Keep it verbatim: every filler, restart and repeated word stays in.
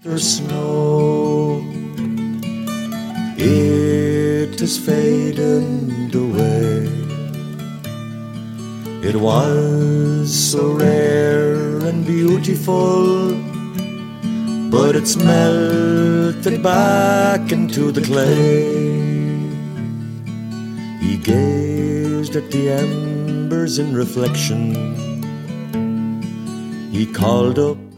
The snow, it is fading away. It was so rare and beautiful, but it's melted back into the clay. He gazed at the embers in reflection. He called up